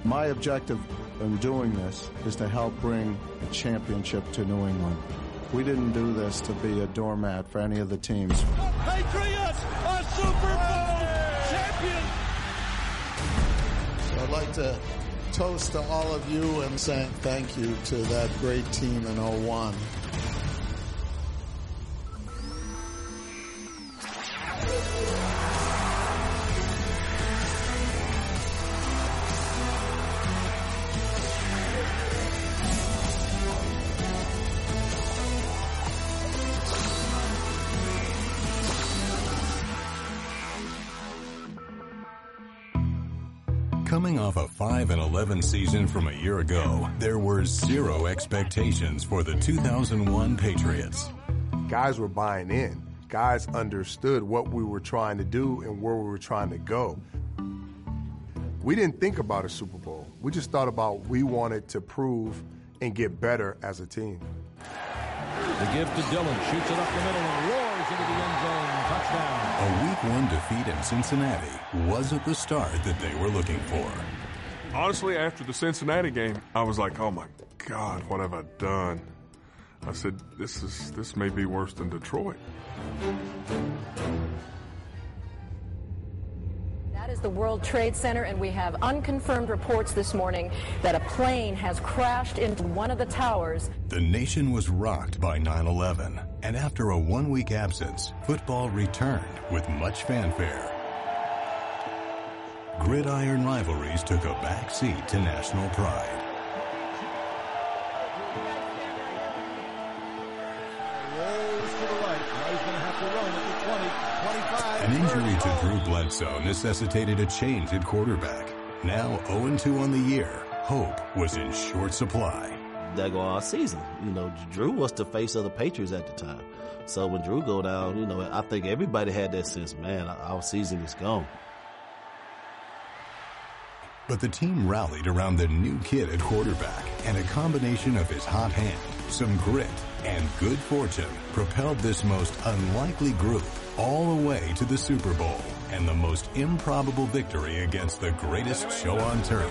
My objective in doing this is to help bring a championship to New England. We didn't do this to be a doormat for any of the teams. The Patriots are Super Bowl champions! I'd like to toast to all of you and say thank you to that great team in 01. Coming off a 5-11 season from a year ago, there were zero expectations for the 2001 Patriots. Guys were buying in. Guys understood what we were trying to do and where we were trying to go. We didn't think about a Super Bowl. We just thought about we wanted to prove and get better as a team. The gift to Dillon, shoots it up the middle and roars into the end zone. Touchdown. A Week 1 defeat in Cincinnati wasn't the start that they were looking for. Honestly, after the Cincinnati game, I was like, oh my God, what have I done? I said, this may be worse than Detroit. That is the World Trade Center, and we have unconfirmed reports this morning that a plane has crashed into one of the towers. The nation was rocked by 9/11, and after a 1-week absence, football returned with much fanfare. Gridiron rivalries took a back seat to national pride. An injury to Drew Bledsoe necessitated a change at quarterback. Now 0-2 on the year, hope was in short supply. That go all season. Drew was the face of the Patriots at the time. So when Drew go down, I think everybody had that sense, man, our season is gone. But the team rallied around the new kid at quarterback, and a combination of his hot hand, some grit, and good fortune propelled this most unlikely group all the way to the Super Bowl and the most improbable victory against the greatest show on turf.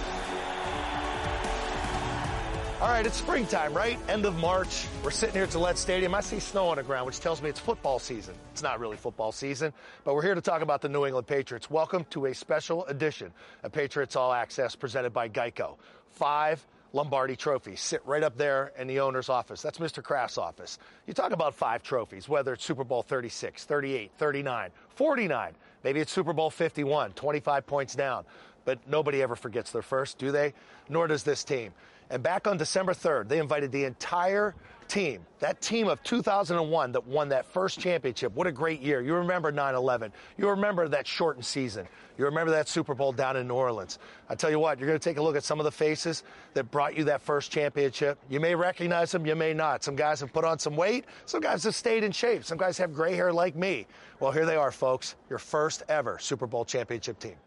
All right, it's springtime, right? End of March. We're sitting here at Gillette Stadium. I see snow on the ground, which tells me it's football season. It's not really football season, but we're here to talk about the New England Patriots. Welcome to a special edition of Patriots All Access presented by Geico. 5 Lombardi trophies sit right up there in the owner's office. That's Mr. Kraft's office. You talk about 5 trophies, whether it's Super Bowl 36, 38, 39, 49, maybe it's Super Bowl 51, 25 points down. But nobody ever forgets their first, do they? Nor does this team. And back on December 3rd, they invited the entire team, that team of 2001 that won that first championship. What a great year. You remember 9/11. You remember that shortened season. You remember that Super Bowl down in New Orleans. I tell you what, you're going to take a look at some of the faces that brought you that first championship. You may recognize them, you may not. Some guys have put on some weight. Some guys have stayed in shape. Some guys have gray hair like me. Well, here they are, folks. Your first ever Super Bowl championship team.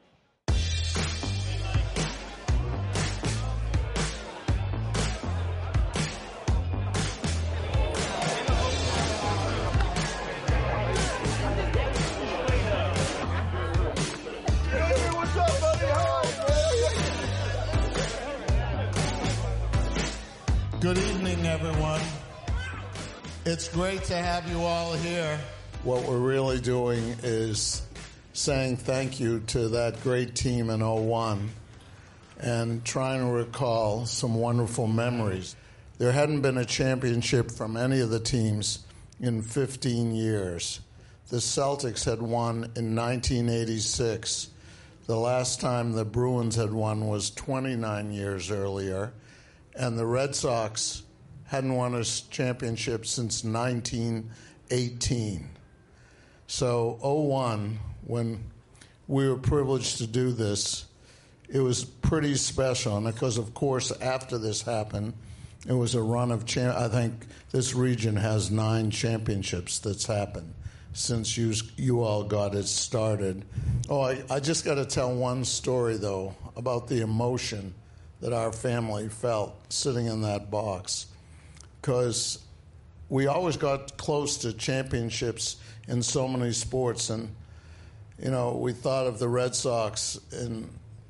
Good evening, everyone. It's great to have you all here. What we're really doing is saying thank you to that great team in 01 and trying to recall some wonderful memories. There hadn't been a championship from any of the teams in 15 years. The Celtics had won in 1986. The last time the Bruins had won was 29 years earlier. And the Red Sox hadn't won a championship since 1918. So 01, when we were privileged to do this, it was pretty special. And because, of course, after this happened, it was a run of I think this region has 9 championships that's happened since you all got it started. Oh, I just got to tell one story, though, about the emotion that our family felt sitting in that box, because we always got close to championships in so many sports. And, we thought of the Red Sox in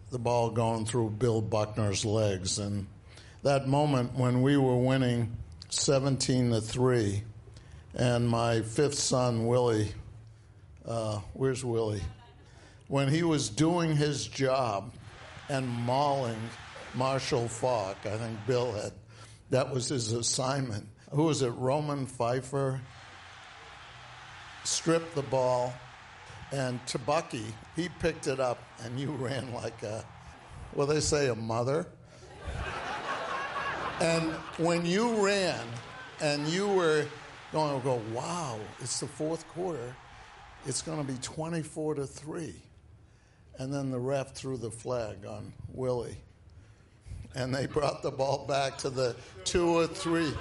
the ball going through Bill Buckner's legs. And that moment when we were winning 17-3, and my fifth son, Willie, where's Willie? When he was doing his job and mauling Marshall Faulk, I think Bill had, that was his assignment. Who was it, Roman Pfeiffer? Stripped the ball, and Tabucky, he picked it up, and you ran like a, well, they say a mother. And when you ran, and you were going to go, wow, it's the fourth quarter, it's going to be 24-3. And then the ref threw the flag on Willie. And they brought the ball back to the 2 or 3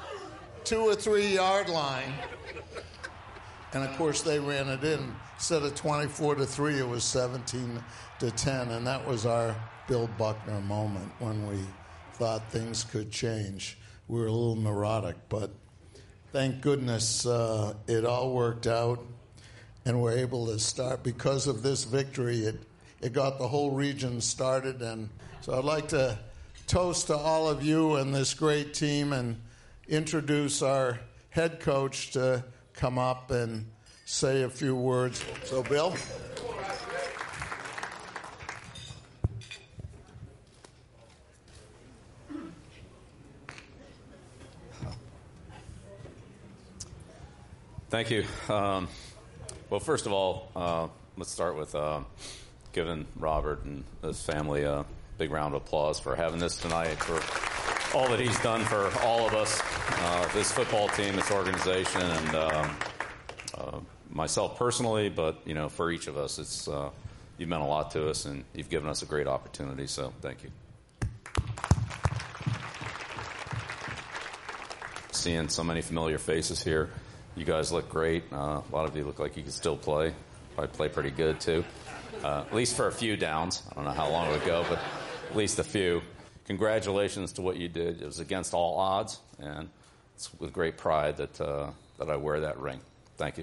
yard line. And of course they ran it in. Instead of 24-3, it was 17-10. And that was our Bill Buckner moment when we thought things could change. We were a little neurotic, but thank goodness it all worked out. And we're able to start. Because of this victory, it got the whole region started. And so I'd like to toast to all of you and this great team and introduce our head coach to come up and say a few words. So, Bill. Thank you. Well, first of all, let's start with giving Robert and his family a big round of applause for having this tonight, for all that he's done for all of us, this football team, this organization, and myself personally, but, you know, for each of us. It's you've meant a lot to us, and you've given us a great opportunity, so thank you. Seeing so many familiar faces here. You guys look great. A lot of you look like you can still play. Probably play pretty good, too. At least for a few downs. I don't know how long it would go, but at least a few. Congratulations to what you did. It was against all odds, and it's with great pride that I wear that ring. Thank you.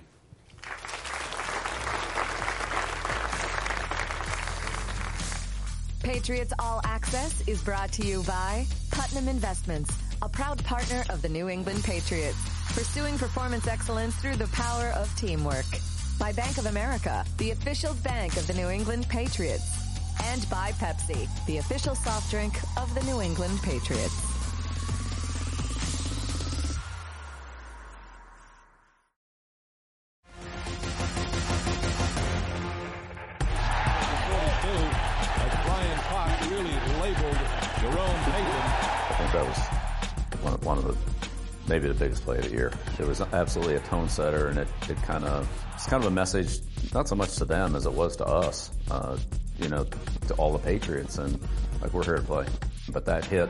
Patriots All Access is brought to you by Putnam Investments, a proud partner of the New England Patriots, pursuing performance excellence through the power of teamwork. By Bank of America, the official bank of the New England Patriots. And by Pepsi, the official soft drink of the New England Patriots. Maybe the biggest play of the year. It was absolutely a tone setter, and it's kind of a message, not so much to them as it was to us, to all the Patriots, and like, we're here to play. But that hit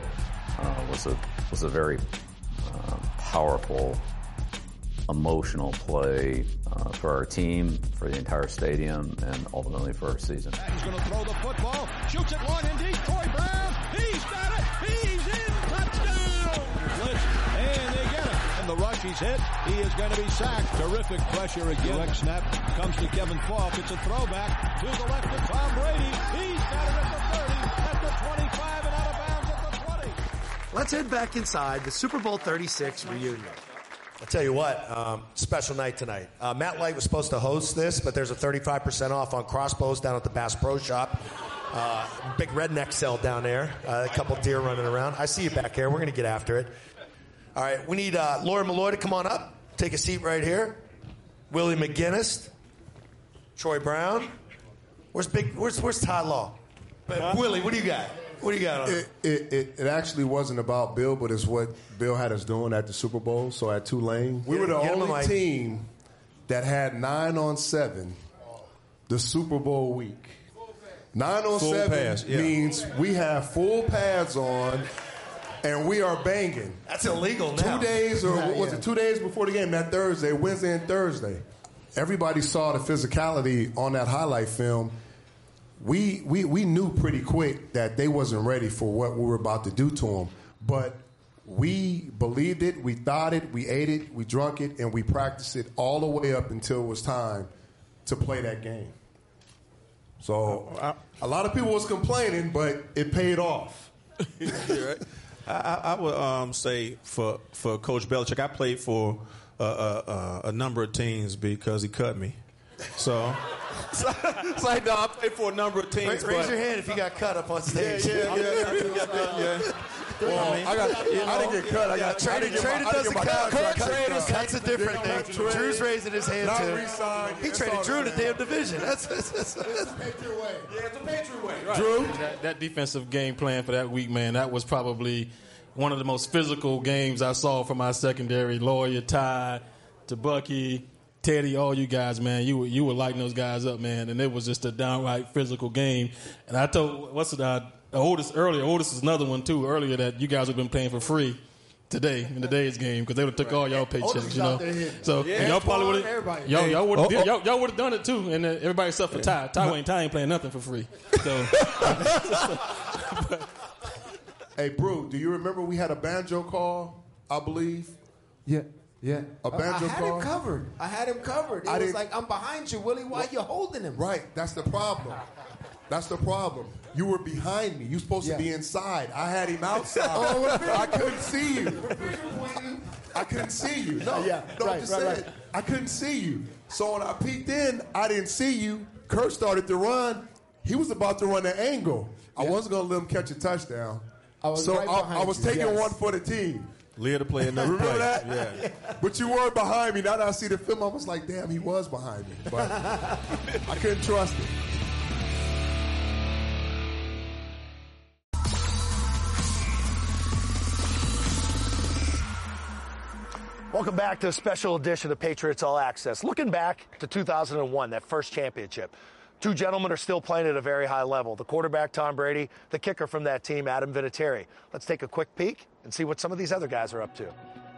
was a very powerful, emotional play for our team, for the entire stadium, and ultimately for our season. He's going to throw the football, shoots it long and deep. Troy Brown, he's got it, he's in, touchdown! Blitz, and they get it. And the rush, he's hit, he is going to be sacked. Terrific pressure again. Direct snap comes to Kevin Faulk. It's a throwback to the left of Tom Brady. He's got it at the 30, at the 25, and out of bounds at the 20. Let's head back inside the Super Bowl 36 reunion. I'll tell you what, special night tonight. Matt Light was supposed to host this, but there's a 35% off on crossbows down at the Bass Pro Shop. Big redneck cell down there. A couple deer running around. I see you back here. We're going to get after it. All right, we need Laura Malloy to come on up. Take a seat right here. Willie McGinnis. Troy Brown. Where's Todd Law? Willie, what do you got? What do you got on it? It actually wasn't about Bill, but it's what Bill had us doing at the Super Bowl. So at Tulane, we were the only team that had 9-on-7 the Super Bowl week. 9-on-7 means we have full pads on, and we are banging. That's illegal now. 2 days, or was it 2 days before the game? That Thursday, Wednesday and Thursday. Everybody saw the physicality on that highlight film. We knew pretty quick that they wasn't ready for what we were about to do to them. But we believed it, we thought it, we ate it, we drunk it, and we practiced it all the way up until it was time to play that game. So a lot of people was complaining, but it paid off. Right. I would say for Coach Belichick, I played for a number of teams because he cut me. So it's like, no, I played for a number of teams. Raise your hand if you got cut up on stage. Yeah. Well, I didn't get cut. I got traded. Doesn't count. That's a different thing. Drew's raising his hand too. He traded Drew in a damn division. That's Patriot way. Yeah, it's a Patriot way. Right. Drew? That defensive game plan for that week, man, that was probably one of the most physical games I saw from my secondary. Lawyer, Ty, to Bucky, Teddy, all you guys, man, you were lighting those guys up, man, and it was just a downright physical game. And I told, Otis is another one, too, earlier that you guys have been playing for free today in today's game because they would have took all y'all paychecks, you know. So y'all probably would have y'all would have done it too, and everybody except for Ty. Ty ain't playing nothing for free. So, hey, Brew, do you remember we had a banjo call? I believe. Yeah. A banjo call. I had him covered. It was like, I'm behind you, Willie. Why are you holding him? Right. That's the problem. You were behind me. You supposed to be inside. I had him outside. I couldn't see you. Right. I couldn't see you. So when I peeked in, I didn't see you. Kurt started to run. He was about to run the angle. I wasn't going to let him catch a touchdown. I was taking one for the team. Leah to play another Remember play. that? Yeah. But you were behind me. Now that I see the film, I was like, damn, he was behind me. But I couldn't trust him. Welcome back to a special edition of Patriots All Access. Looking back to 2001, that first championship. Two gentlemen are still playing at a very high level. The quarterback, Tom Brady, the kicker from that team, Adam Vinatieri. Let's take a quick peek and see what some of these other guys are up to.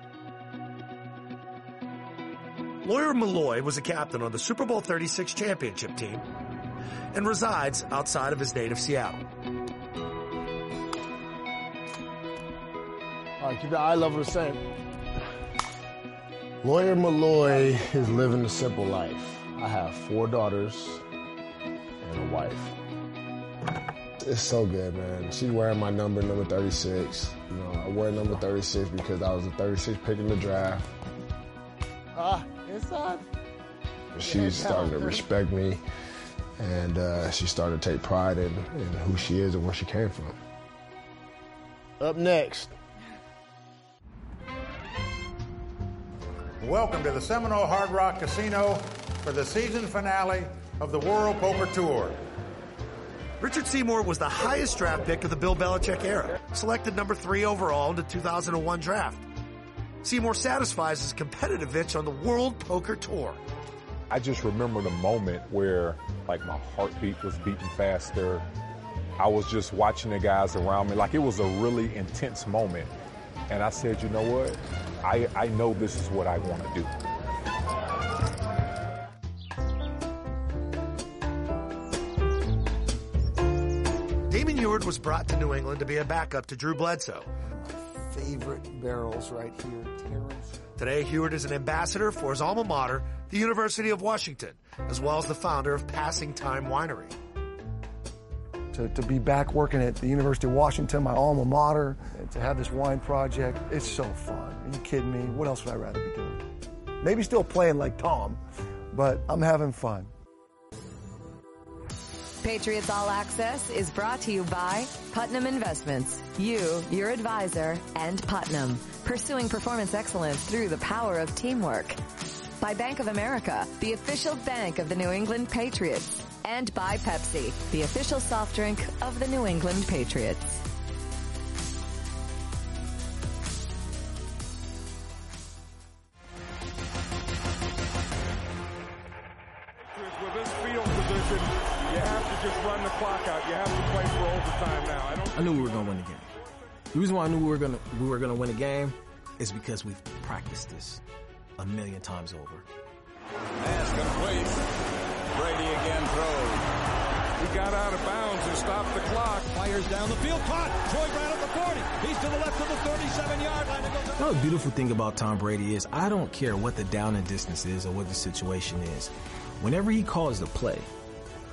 Lawyer Milloy was a captain on the Super Bowl 36 championship team and resides outside of his native Seattle. All right, keep the eye level the same. Lawyer Milloy is living a simple life. I have 4 daughters and a wife. It's so good, man. She's wearing my number 36. You know, I wear number 36 because I was the 36 pick in the draft. Inside. She's starting to respect me, and she started to take pride in who she is and where she came from. Up next. Welcome to the Seminole Hard Rock Casino for the season finale of the World Poker Tour. Richard Seymour was the highest draft pick of the Bill Belichick era, selected number 3 overall in the 2001 draft. Seymour satisfies his competitive itch on the World Poker Tour. I just remember the moment where, like, my heartbeat was beating faster. I was just watching the guys around me. Like, it was a really intense moment. And I said, you know what? I know this is what I want to do. Damon Ewart was brought to New England to be a backup to Drew Bledsoe. Favorite barrels right here, Terrence. Today, Ewart is an ambassador for his alma mater, the University of Washington, as well as the founder of Passing Time Winery. To be back working at the University of Washington, my alma mater, and to have this wine project, it's so fun. Are you kidding me? What else would I rather be doing? Maybe still playing like Tom, but I'm having fun. Patriots All Access is brought to you by Putnam Investments, your advisor, and Putnam, pursuing performance excellence through the power of teamwork. By Bank of America, the official bank of the New England Patriots. And by Pepsi, the official soft drink of the New England Patriots. With this field position, you have to just run the clock out. You have to play for overtime now. I knew we were going to win the game. The reason why I knew we were going to win a game is because we've practiced this 1,000,000 times over. Pass complete. Brady again throws. He got out of bounds and stopped the clock. Fires down the field. Caught. Troy Brown at the 40. He's to the left of the 37-yard line. You know, the beautiful thing about Tom Brady is I don't care what the down and distance is or what the situation is. Whenever he calls the play,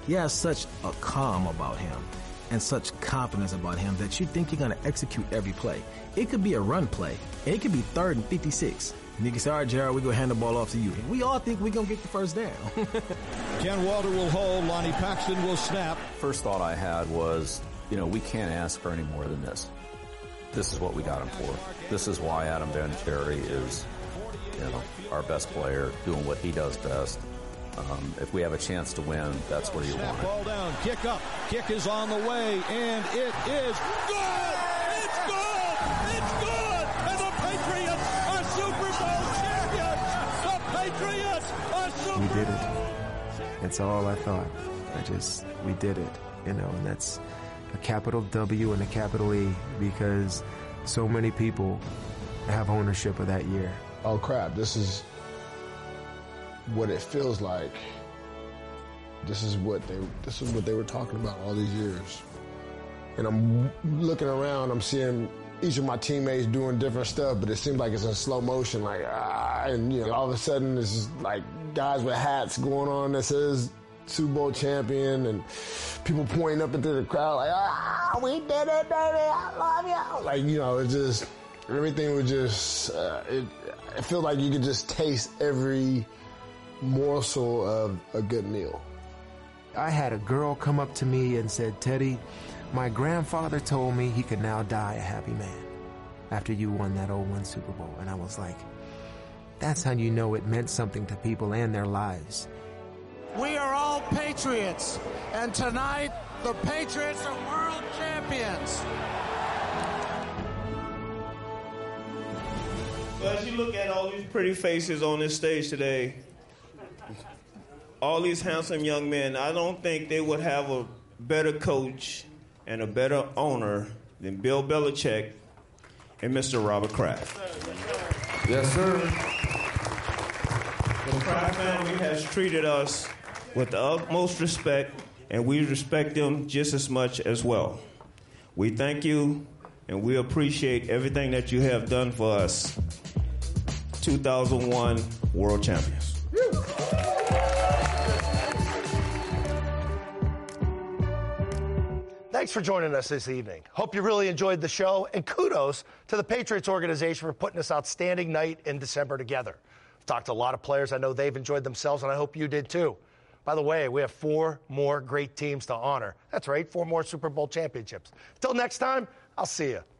He has such a calm about him and such confidence about him that you think you're going to execute every play. It could be a run play, and it could be 3rd and 56. And you can say, all right, Jared, we're going to hand the ball off to you. And we all think we're going to get the first down. Ken Walter will hold. Lonnie Paxton will snap. First thought I had was, we can't ask for any more than this. This is what we got him for. This is why Adam Vinatieri is, our best player, doing what he does best. If we have a chance to win, that's where you want it. Ball down, kick up. Kick is on the way, and it is good! It's good! It's good! And the Patriots are Super Bowl champions! The Patriots are Super Bowl! We did it. That's all I thought. We did it, and that's a capital W and a capital E, because so many people have ownership of that year. Oh crap, this is what it feels like. This is what they were talking about all these years. And I'm looking around, I'm seeing each of my teammates doing different stuff, but it seems like it's in slow motion, and all of a sudden it's just like guys with hats going on that says Super Bowl champion, and people pointing up into the crowd like, we did it, baby, I love you. It just, everything was just, it felt like you could just taste every morsel of a good meal. I had a girl come up to me and said, Teddy, my grandfather told me he could now die a happy man after you won that 01 Super Bowl. And I was like, that's how you know it meant something to people and their lives. We are all Patriots, and tonight the Patriots are world champions. Well, as you look at all these pretty faces on this stage today, all these handsome young men, I don't think they would have a better coach and a better owner than Bill Belichick and Mr. Robert Kraft. Yes, sir. The Kraft family has treated us with the utmost respect, and we respect them just as much as well. We thank you, and we appreciate everything that you have done for us. 2001 World Champions. Thanks for joining us this evening. Hope you really enjoyed the show, and kudos to the Patriots organization for putting this outstanding night in December together. I've talked to a lot of players. I know they've enjoyed themselves, and I hope you did too. By the way, we have 4 more great teams to honor. That's right, 4 more Super Bowl championships. Till next time, I'll see you.